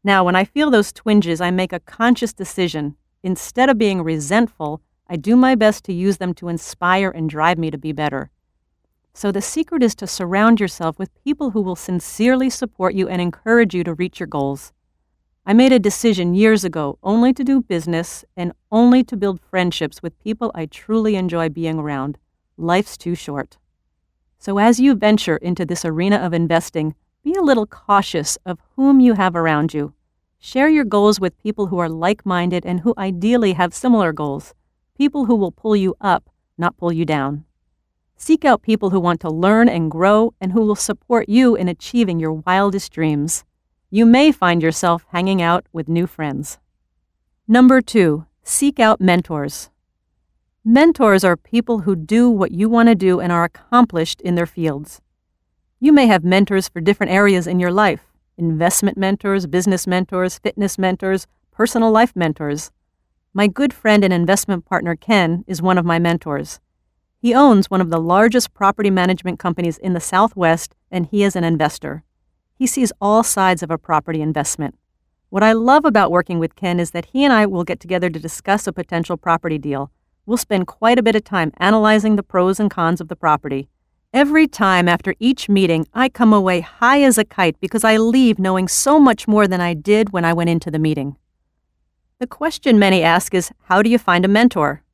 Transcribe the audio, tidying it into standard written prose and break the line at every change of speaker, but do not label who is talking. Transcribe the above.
Now, when I feel those twinges, I make a conscious decision. Instead of being resentful, I do my best to use them to inspire and drive me to be better. So the secret is to surround yourself with people who will sincerely support you and encourage you to reach your goals. I made a decision years ago only to do business and only to build friendships with people I truly enjoy being around. Life's too short. So as you venture into this arena of investing, be a little cautious of whom you have around you. Share your goals with people who are like-minded and who ideally have similar goals, people who will pull you up, not pull you down. Seek out people who want to learn and grow and who will support you in achieving your wildest dreams. You may find yourself hanging out with new friends. Number 2, seek out mentors. Mentors are people who do what you want to do and are accomplished in their fields. You may have mentors for different areas in your life: investment mentors, business mentors, fitness mentors, personal life mentors. My good friend and investment partner Ken is one of my mentors. He owns one of the largest property management companies in the Southwest, and he is an investor. He sees all sides of a property investment. What I love about working with Ken is that he and I will get together to discuss a potential property deal. We'll spend quite a bit of time analyzing the pros and cons of the property. Every time after each meeting, I come away high as a kite because I leave knowing so much more than I did when I went into the meeting. The question many ask is, how do you find a mentor?